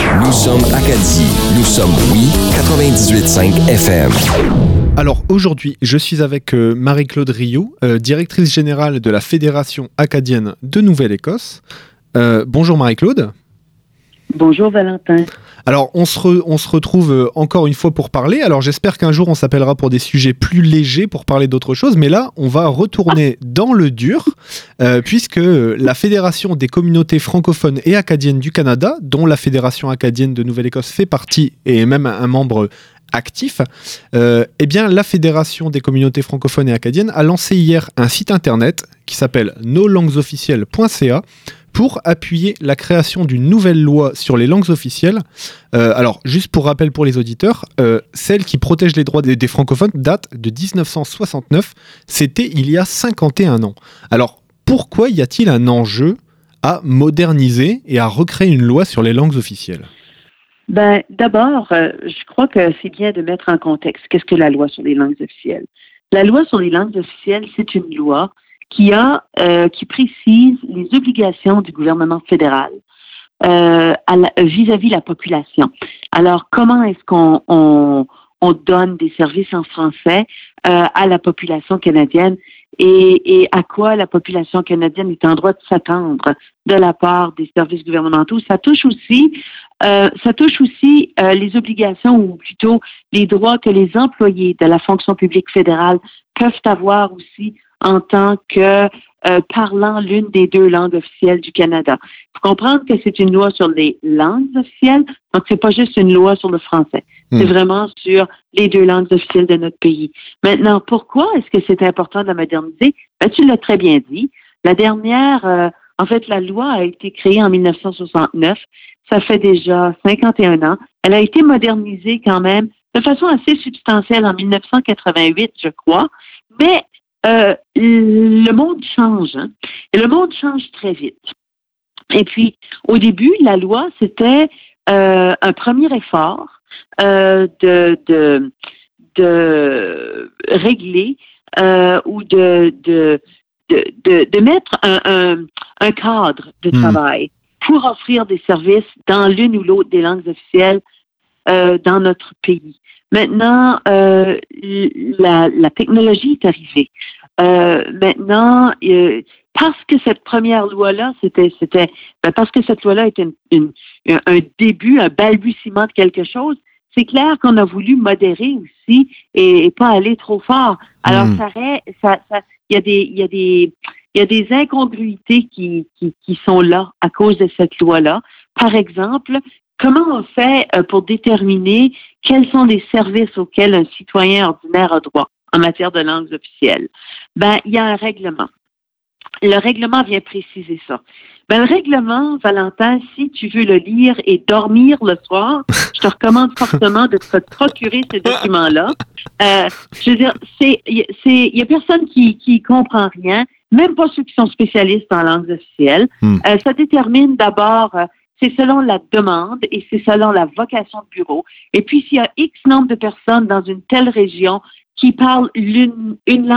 Nous sommes Acadie. Nous sommes Oui 98.5 FM. Alors aujourd'hui, je suis avec Marie-Claude Rioux, directrice générale de la Fédération acadienne de Nouvelle-Écosse. Bonjour Marie-Claude. Bonjour Valentin. Alors on se retrouve encore une fois pour parler. Alors j'espère qu'un jour on s'appellera pour des sujets plus légers pour parler d'autre chose. Mais là, on va retourner dans le dur puisque la Fédération des communautés francophones et acadiennes du Canada, dont la Fédération acadienne de Nouvelle-Écosse fait partie et est même un membre actif, eh bien la Fédération des communautés francophones et acadiennes a lancé hier un site internet qui s'appelle noslanguesofficielles.ca pour appuyer la création d'une nouvelle loi sur les langues officielles. Alors, juste pour rappel pour les auditeurs, celle qui protège les droits des francophones date de 1969. C'était il y a 51 ans. Alors, pourquoi y a-t-il un enjeu à moderniser et à recréer une loi sur les langues officielles ? Ben, d'abord, je crois que c'est bien de mettre en contexte qu'est-ce que la loi sur les langues officielles. La loi sur les langues officielles, c'est une loi qui précise les obligations du gouvernement fédéral vis-à-vis la population. Alors, comment est-ce qu'on donne des services en français à la population canadienne et à quoi la population canadienne est en droit de s'attendre de la part des services gouvernementaux. Ça touche aussi les obligations ou plutôt les droits que les employés de la fonction publique fédérale peuvent avoir aussi en tant que parlant l'une des deux langues officielles du Canada. Il faut comprendre que c'est une loi sur les langues officielles, donc c'est pas juste une loi sur le français. C'est vraiment sur les deux langues officielles de notre pays. Maintenant, pourquoi est-ce que c'est important de la moderniser? Ben, tu l'as très bien dit. La dernière, la loi a été créée en 1969. Ça fait déjà 51 ans. Elle a été modernisée quand même de façon assez substantielle en 1988, je crois. Mais le monde change, hein? Et le monde change très vite. Et puis, au début, la loi, c'était un premier effort de régler ou de mettre un cadre de travail pour offrir des services dans l'une ou l'autre des langues officielles dans notre pays. Maintenant, la technologie est arrivée. Maintenant, parce que cette première loi-là, parce que cette loi-là était un début, un balbutiement de quelque chose, c'est clair qu'on a voulu modérer aussi et pas aller trop fort. Alors, il y a des incongruités qui sont là à cause de cette loi-là. Par exemple, comment on fait pour déterminer quels sont les services auxquels un citoyen ordinaire a droit en matière de langues officielles? Ben, il y a un règlement. Le règlement vient préciser ça. Ben, le règlement, Valentin, si tu veux le lire et dormir le soir, je te recommande fortement de te procurer ces documents-là. Je veux dire, il y a personne qui comprend rien, même pas ceux qui sont spécialistes en langues officielles. Ça détermine d'abord c'est selon la demande et c'est selon la vocation de bureau. Et puis, s'il y a X nombre de personnes dans une telle région qui parlent une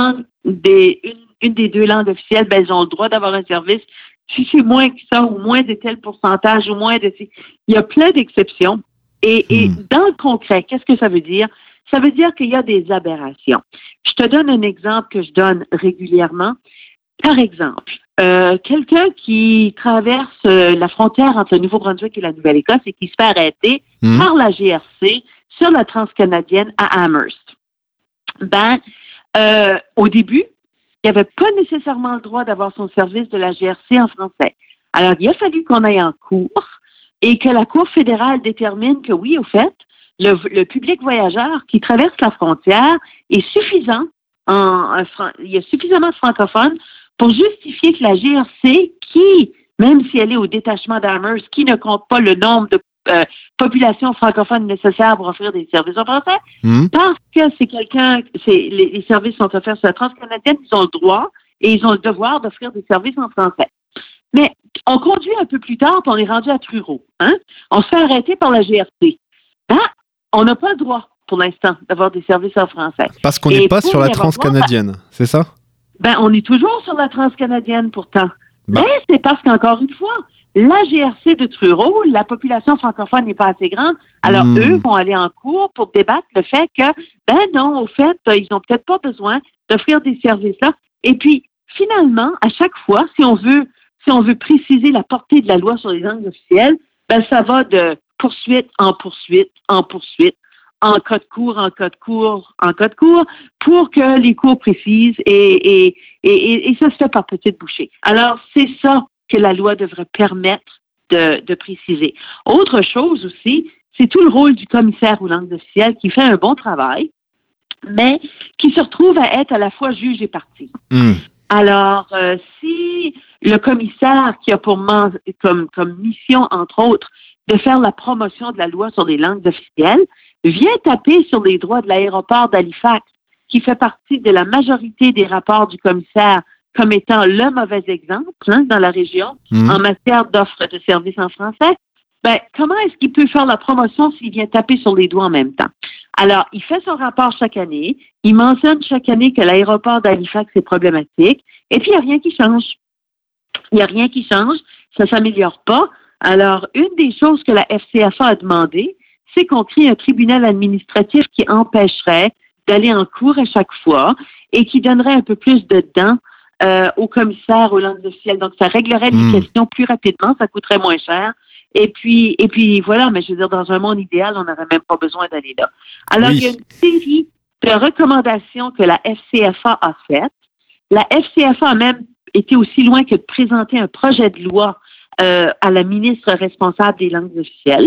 des deux langues officielles, ben, ils ont le droit d'avoir un service. Si c'est moins que ça ou moins de tel pourcentage ou moins de... Il y a plein d'exceptions. Et dans le concret, qu'est-ce que ça veut dire? Ça veut dire qu'il y a des aberrations. Je te donne un exemple que je donne régulièrement. Par exemple, quelqu'un qui traverse la frontière entre le Nouveau-Brunswick et la Nouvelle-Écosse et qui se fait arrêter par la GRC sur la transcanadienne à Amherst. Ben, au début, il n'avait pas nécessairement le droit d'avoir son service de la GRC en français. Alors, il a fallu qu'on aille en cour et que la Cour fédérale détermine que oui, au fait, le public voyageur qui traverse la frontière est suffisant, il y a suffisamment de francophones pour justifier que la GRC, qui, même si elle est au détachement d'Amherst, qui ne compte pas le nombre de populations francophones nécessaires pour offrir des services en français, parce que les services sont offerts sur la transcanadienne, ils ont le droit et ils ont le devoir d'offrir des services en français. Mais on conduit un peu plus tard, puis on est rendu à Truro. Hein? On se fait arrêter par la GRC. Ben, on n'a pas le droit, pour l'instant, d'avoir des services en français. Parce qu'on n'est pas sur la transcanadienne, c'est ça? Ben, on est toujours sur la transcanadienne, pourtant. Ben, c'est parce qu'encore une fois, la GRC de Truro, la population francophone n'est pas assez grande, alors eux vont aller en cours pour débattre le fait que, non, au fait, ils n'ont peut-être pas besoin d'offrir des services-là. Et puis, finalement, à chaque fois, si on veut préciser la portée de la loi sur les langues officielles, ça va de poursuite en poursuite, en poursuite, en cas de cours, en cas de cours, en cas de cours, pour que les cours précisent et ça se fait par petites bouchées. Alors, c'est ça que la loi devrait permettre de préciser. Autre chose aussi, c'est tout le rôle du commissaire aux langues officielles qui fait un bon travail, mais qui se retrouve à être à la fois juge et partie. Alors, si le commissaire qui a comme mission, entre autres, de faire la promotion de la loi sur les langues officielles, vient taper sur les droits de l'aéroport d'Halifax, qui fait partie de la majorité des rapports du commissaire comme étant le mauvais exemple dans la région en matière d'offres de services en français, comment est-ce qu'il peut faire la promotion s'il vient taper sur les doigts en même temps? Alors, il fait son rapport chaque année, il mentionne chaque année que l'aéroport d'Halifax est problématique, et puis il n'y a rien qui change. Il n'y a rien qui change, ça ne s'améliore pas. Alors, une des choses que la FCFA a demandé, c'est qu'on crée un tribunal administratif qui empêcherait d'aller en cours à chaque fois et qui donnerait un peu plus de dents au commissaire aux langues officielles. Donc, ça réglerait les questions plus rapidement, ça coûterait moins cher. Et puis voilà, mais je veux dire, dans un monde idéal, on n'aurait même pas besoin d'aller là. Alors, il y a une série de recommandations que la FCFA a faites. La FCFA a même été aussi loin que de présenter un projet de loi à la ministre responsable des langues officielles.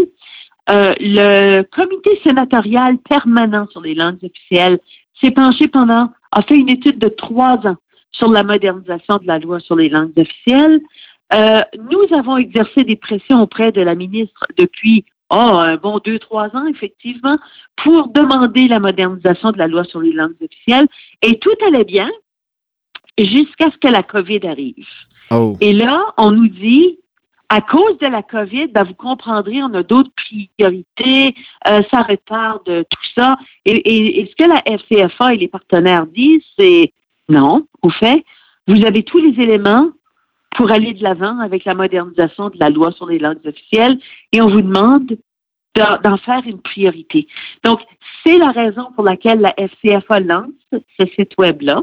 Le comité sénatorial permanent sur les langues officielles s'est penché a fait une étude de 3 ans sur la modernisation de la loi sur les langues officielles. Nous avons exercé des pressions auprès de la ministre depuis un bon 2-3 ans, effectivement, pour demander la modernisation de la loi sur les langues officielles. Et tout allait bien jusqu'à ce que la COVID arrive. Et là, on nous dit, à cause de la COVID, vous comprendrez, on a d'autres priorités, ça retarde tout ça. Et ce que la FCFA et les partenaires disent, c'est non, au fait, vous avez tous les éléments pour aller de l'avant avec la modernisation de la loi sur les langues officielles et on vous demande d'en faire une priorité. Donc, c'est la raison pour laquelle la FCFA lance ce site web-là,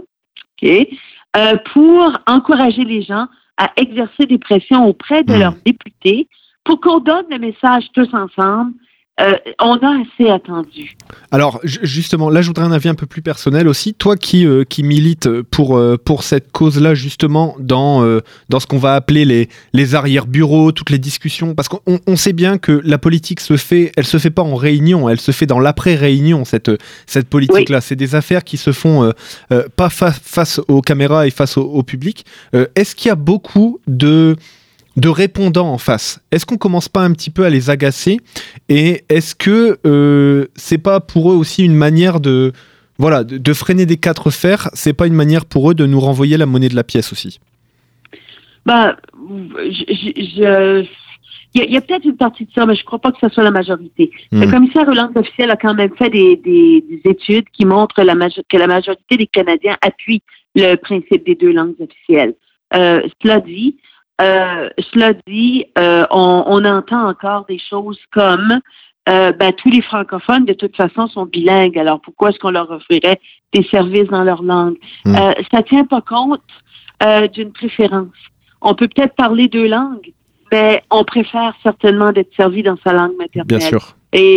pour encourager les gens à exercer des pressions auprès de leurs députés pour qu'on donne le message tous ensemble. On a assez attendu. Alors, justement, là, je voudrais un avis un peu plus personnel aussi. Toi qui milites pour cette cause-là, justement, dans ce qu'on va appeler les arrière-bureaux, toutes les discussions, parce qu'on sait bien que la politique elle se fait pas en réunion, elle se fait dans l'après-réunion, cette politique-là. Oui. C'est des affaires qui se font pas face aux caméras et face au public. Est-ce qu'il y a beaucoup de répondants en face? Est-ce qu'on commence pas un petit peu à les agacer? Et est-ce que c'est pas pour eux aussi une manière de freiner des 4 fers? C'est pas une manière pour eux de nous renvoyer la monnaie de la pièce aussi? Il y a peut-être une partie de ça, mais je crois pas que ce soit la majorité. Le commissaire aux langues officielles a quand même fait des études qui montrent que la majorité des Canadiens appuient le principe des 2 langues officielles. Cela dit, on entend encore des choses comme tous les francophones, de toute façon, sont bilingues. Alors, pourquoi est-ce qu'on leur offrirait des services dans leur langue? Ça tient pas compte d'une préférence. On peut peut-être parler 2 langues, mais on préfère certainement d'être servi dans sa langue maternelle. Bien sûr.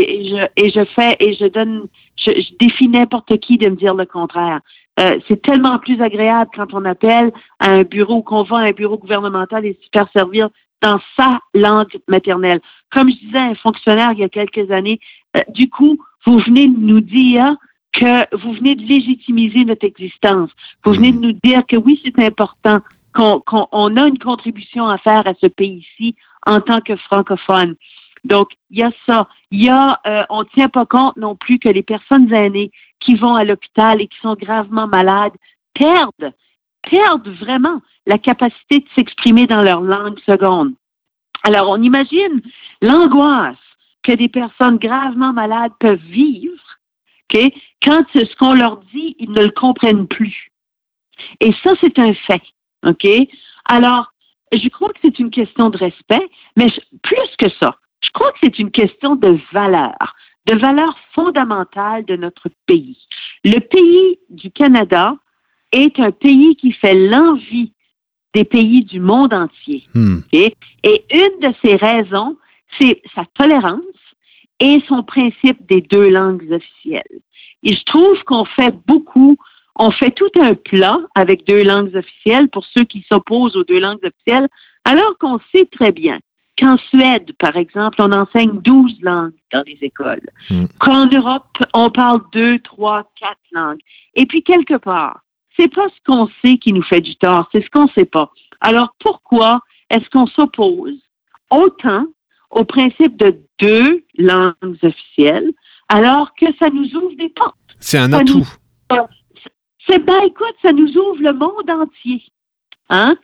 Je défie n'importe qui de me dire le contraire. C'est tellement plus agréable quand on appelle à un bureau, qu'on va à un bureau gouvernemental et se faire servir dans sa langue maternelle. Comme je disais à un fonctionnaire il y a quelques années, du coup, vous venez de nous dire que vous venez de légitimiser notre existence. Vous venez de nous dire que oui, c'est important, qu'on a une contribution à faire à ce pays-ci en tant que francophone. Donc, il y a ça. On ne tient pas compte non plus que les personnes aînées qui vont à l'hôpital et qui sont gravement malades perdent vraiment la capacité de s'exprimer dans leur langue seconde. Alors, on imagine l'angoisse que des personnes gravement malades peuvent vivre, quand ce qu'on leur dit, ils ne le comprennent plus. Et ça, c'est un fait, Alors, je crois que c'est une question de respect, mais plus que ça, je crois que c'est une question de valeur fondamentale de notre pays. Le pays du Canada est un pays qui fait l'envie des pays du monde entier. Okay? Et une de ses raisons, c'est sa tolérance et son principe des 2 langues officielles. Et je trouve qu'on fait tout un plat avec 2 langues officielles pour ceux qui s'opposent aux 2 langues officielles, alors qu'on sait très bien qu'en Suède, par exemple, on enseigne 12 langues dans les écoles. Qu'en Europe, on parle 2, 3, 4 langues. Et puis, quelque part, c'est pas ce qu'on sait qui nous fait du tort, c'est ce qu'on sait pas. Alors, pourquoi est-ce qu'on s'oppose autant au principe de 2 langues officielles alors que ça nous ouvre des portes? C'est un atout. Écoute, ça nous ouvre le monde entier. Hein?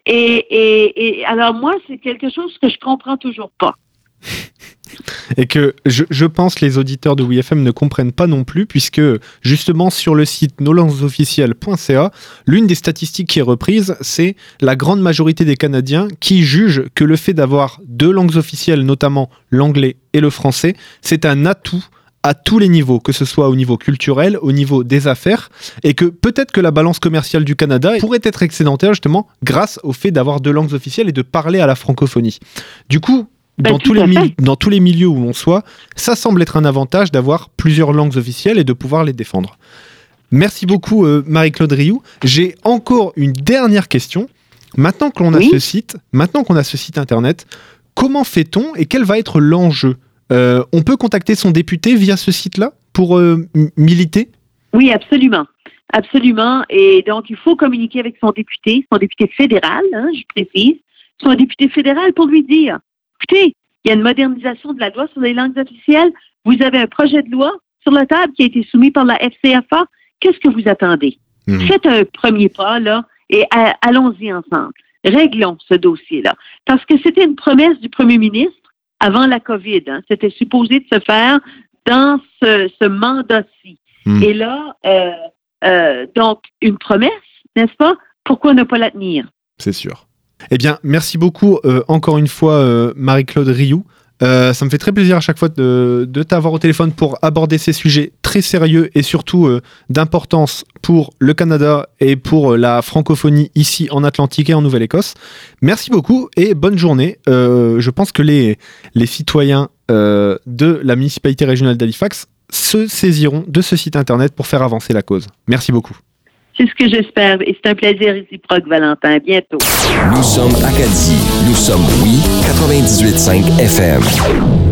Et alors, moi, c'est quelque chose que je comprends toujours pas. Et que je pense que les auditeurs de WeFM ne comprennent pas non plus, puisque justement sur le site noslanguesofficielles.ca, l'une des statistiques qui est reprise, c'est la grande majorité des Canadiens qui jugent que le fait d'avoir 2 langues officielles, notamment l'anglais et le français, c'est un atout à tous les niveaux, que ce soit au niveau culturel, au niveau des affaires, et que peut-être que la balance commerciale du Canada pourrait être excédentaire justement grâce au fait d'avoir 2 langues officielles et de parler à la francophonie. Du coup, dans tous les milieux où l'on soit, ça semble être un avantage d'avoir plusieurs langues officielles et de pouvoir les défendre. Merci beaucoup Marie-Claude Rioux. J'ai encore une dernière question. Maintenant qu'on a ce site internet, comment fait-on et quel va être l'enjeu ? On peut contacter son député via ce site-là pour militer? Oui, absolument. Absolument. Et donc, il faut communiquer avec son député fédéral, je précise, son député fédéral pour lui dire, écoutez, il y a une modernisation de la loi sur les langues officielles. Vous avez un projet de loi sur la table qui a été soumis par la FCFA. Qu'est-ce que vous attendez? Faites un premier pas, là, et allons-y ensemble. Réglons ce dossier-là. Parce que c'était une promesse du premier ministre avant la COVID. C'était supposé de se faire dans ce mandat-ci. Et là, donc, une promesse, n'est-ce pas? Pourquoi ne pas la tenir? C'est sûr. Eh bien, merci beaucoup encore une fois, Marie-Claude Rioux. Ça me fait très plaisir à chaque fois de t'avoir au téléphone pour aborder ces sujets très sérieux et surtout d'importance pour le Canada et pour la francophonie ici en Atlantique et en Nouvelle-Écosse. Merci beaucoup et bonne journée. Je pense que les citoyens de la municipalité régionale d'Halifax se saisiront de ce site internet pour faire avancer la cause. Merci beaucoup. C'est ce que j'espère et c'est un plaisir réciproque, Valentin. À bientôt. Nous sommes Acadie. Nous sommes 98.5 FM.